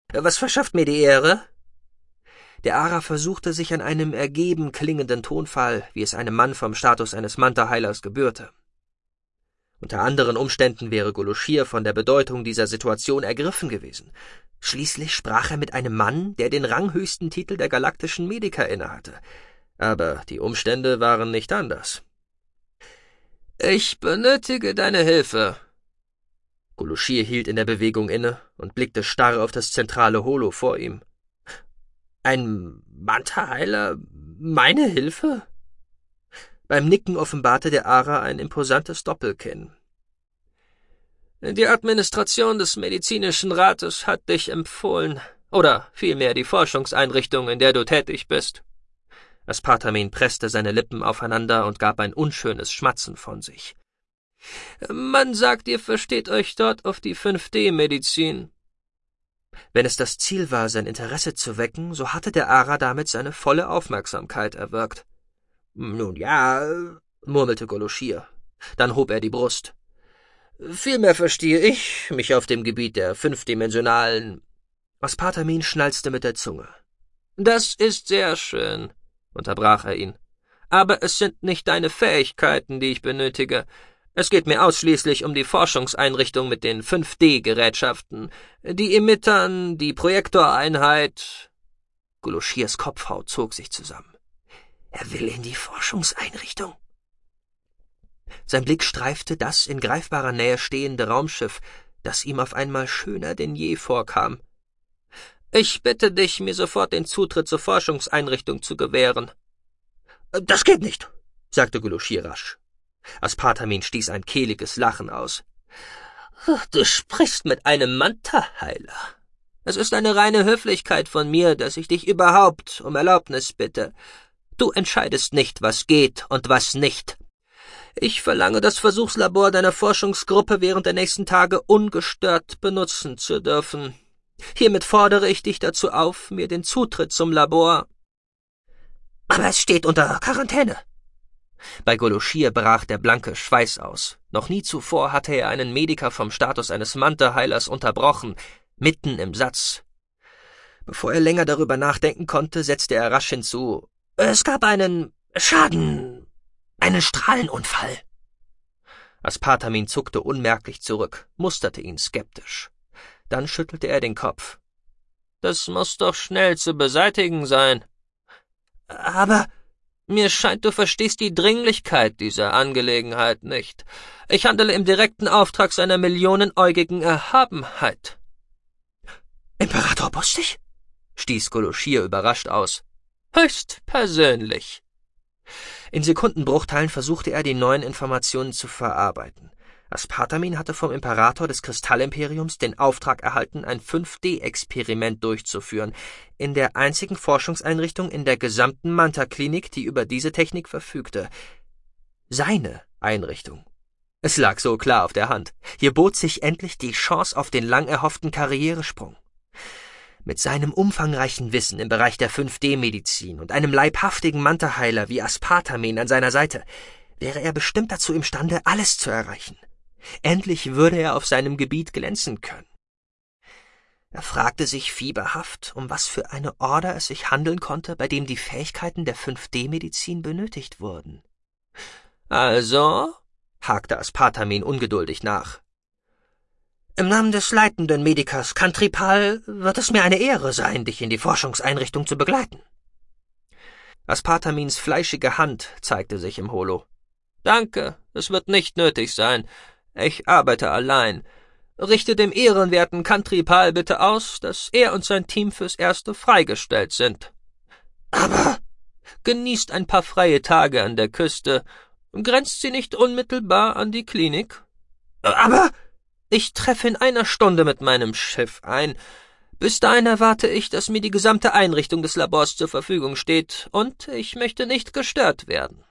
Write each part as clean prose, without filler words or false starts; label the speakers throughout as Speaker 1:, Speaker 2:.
Speaker 1: Was verschafft mir die Ehre?« Der Ara versuchte sich an einem ergeben klingenden Tonfall, wie es einem Mann vom Status eines Manta-Heilers gebührte. Unter anderen Umständen wäre Goloshir von der Bedeutung dieser Situation ergriffen gewesen. Schließlich sprach er mit einem Mann, der den ranghöchsten Titel der galaktischen Mediker innehatte. Aber die Umstände waren nicht anders. »Ich benötige deine Hilfe.« Goloshir hielt in der Bewegung inne und blickte starr auf das zentrale Holo vor ihm. »Ein Manta-Heiler? Meine Hilfe?« Beim Nicken offenbarte der Ara ein imposantes Doppelkinn. »Die Administration des Medizinischen Rates hat dich empfohlen, oder vielmehr die Forschungseinrichtung, in der du tätig bist.« Aspartamin presste seine Lippen aufeinander und gab ein unschönes Schmatzen von sich. »Man sagt, ihr versteht euch dort auf die 5D-Medizin.« Wenn es das Ziel war, sein Interesse zu wecken, so hatte der Ara damit seine volle Aufmerksamkeit erwirkt. »Nun ja«, murmelte Goloshir. Dann hob er die Brust. »Vielmehr verstehe ich mich auf dem Gebiet der fünfdimensionalen...« Aspartamin schnalzte mit der Zunge. »Das ist sehr schön«, unterbrach er ihn. »Aber es sind nicht deine Fähigkeiten, die ich benötige. Es geht mir ausschließlich um die Forschungseinrichtung mit den 5D-Gerätschaften, die Emittern, die Projektoreinheit.« Goloshirs Kopfhaut zog sich zusammen. Er will in die Forschungseinrichtung. Sein Blick streifte das in greifbarer Nähe stehende Raumschiff, das ihm auf einmal schöner denn je vorkam. »Ich bitte dich, mir sofort den Zutritt zur Forschungseinrichtung zu gewähren.« »Das geht nicht«, sagte Goloshir rasch. Aspartamin stieß ein kehliges Lachen aus. »Du sprichst mit einem Manta-Heiler. Es ist eine reine Höflichkeit von mir, dass ich dich überhaupt um Erlaubnis bitte. Du entscheidest nicht, was geht und was nicht. Ich verlange, das Versuchslabor deiner Forschungsgruppe während der nächsten Tage ungestört benutzen zu dürfen. Hiermit fordere ich dich dazu auf, mir den Zutritt zum Labor...« »Aber es steht unter Quarantäne.« Bei Goloshir brach der blanke Schweiß aus. Noch nie zuvor hatte er einen Mediker vom Status eines Manta-Heilers unterbrochen, mitten im Satz. Bevor er länger darüber nachdenken konnte, setzte er rasch hinzu: »Es gab einen Schaden, einen Strahlenunfall.« Aspartamin zuckte unmerklich zurück, musterte ihn skeptisch. Dann schüttelte er den Kopf. »Das muss doch schnell zu beseitigen sein.« »Aber mir scheint, du verstehst die Dringlichkeit dieser Angelegenheit nicht. Ich handele im direkten Auftrag seiner millionenäugigen Erhabenheit.« »Imperator Bustig?« stieß Goloshir überrascht aus. »Höchst persönlich.« In Sekundenbruchteilen versuchte er, die neuen Informationen zu verarbeiten. Aspartamin hatte vom Imperator des Kristallimperiums den Auftrag erhalten, ein 5D-Experiment durchzuführen, in der einzigen Forschungseinrichtung in der gesamten Manta-Klinik, die über diese Technik verfügte. Seine Einrichtung. Es lag so klar auf der Hand. Hier bot sich endlich die Chance auf den lang erhofften Karrieresprung. Mit seinem umfangreichen Wissen im Bereich der 5D-Medizin und einem leibhaftigen Manta-Heiler wie Aspartamin an seiner Seite wäre er bestimmt dazu imstande, alles zu erreichen. Endlich würde er auf seinem Gebiet glänzen können. Er fragte sich fieberhaft, um was für eine Order es sich handeln konnte, bei dem die Fähigkeiten der 5D-Medizin benötigt wurden. »Also?« hakte Aspartamin ungeduldig nach. »Im Namen des leitenden Medikers Kantripal wird es mir eine Ehre sein, dich in die Forschungseinrichtung zu begleiten.« Aspartamins fleischige Hand zeigte sich im Holo. »Danke, es wird nicht nötig sein. Ich arbeite allein. Richte dem ehrenwerten Kantripal bitte aus, dass er und sein Team fürs Erste freigestellt sind. Aber genießt ein paar freie Tage an der Küste. Grenzt sie nicht unmittelbar an die Klinik? Aber ich treffe in einer Stunde mit meinem Schiff ein. Bis dahin erwarte ich, dass mir die gesamte Einrichtung des Labors zur Verfügung steht, und ich möchte nicht gestört werden.«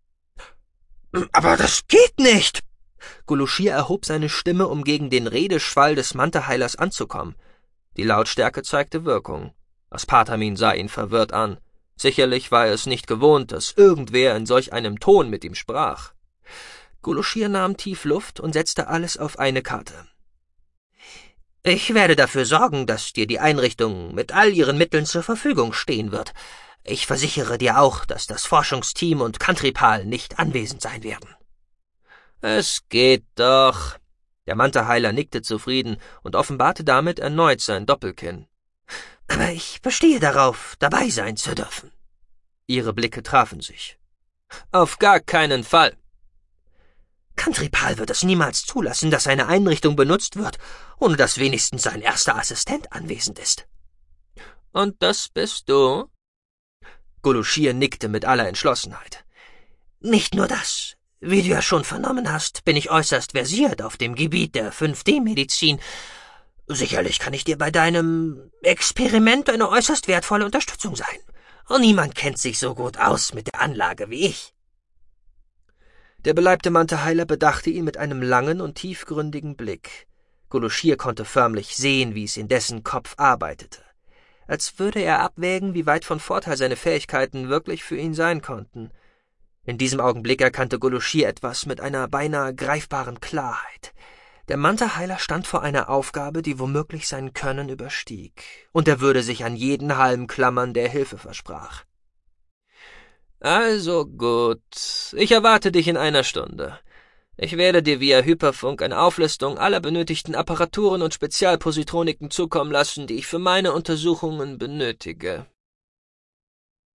Speaker 1: »Aber das geht nicht!« Goloshir erhob seine Stimme, um gegen den Redeschwall des Manta-Heilers anzukommen. Die Lautstärke zeigte Wirkung. Aspartamin sah ihn verwirrt an. Sicherlich war er es nicht gewohnt, dass irgendwer in solch einem Ton mit ihm sprach. Goloshir nahm tief Luft und setzte alles auf eine Karte. Ich werde dafür sorgen, dass dir die Einrichtung mit all ihren Mitteln zur Verfügung stehen wird. Ich versichere dir auch, dass das Forschungsteam und Countrypal nicht anwesend sein werden.« »Es geht doch.« Der Manta-Heiler nickte zufrieden und offenbarte damit erneut sein Doppelkinn. »Aber ich bestehe darauf, dabei sein zu dürfen.« Ihre Blicke trafen sich. »Auf gar keinen Fall.« »Countrypal wird es niemals zulassen, dass seine Einrichtung benutzt wird, ohne dass wenigstens sein erster Assistent anwesend ist.« »Und das bist du?« Goloshir nickte mit aller Entschlossenheit. »Nicht nur das. Wie du ja schon vernommen hast, bin ich äußerst versiert auf dem Gebiet der 5D-Medizin. Sicherlich kann ich dir bei deinem Experiment eine äußerst wertvolle Unterstützung sein. Und niemand kennt sich so gut aus mit der Anlage wie ich.« Der beleibte Manta-Heiler bedachte ihn mit einem langen und tiefgründigen Blick. Goloshir konnte förmlich sehen, wie es in dessen Kopf arbeitete. Als würde er abwägen, wie weit von Vorteil seine Fähigkeiten wirklich für ihn sein konnten. In diesem Augenblick erkannte Goloshir etwas mit einer beinahe greifbaren Klarheit. Der Manta-Heiler stand vor einer Aufgabe, die womöglich sein Können überstieg, und er würde sich an jeden Halm klammern, der Hilfe versprach. »Also gut, ich erwarte dich in einer Stunde. Ich werde dir via Hyperfunk eine Auflistung aller benötigten Apparaturen und Spezialpositroniken zukommen lassen, die ich für meine Untersuchungen benötige.«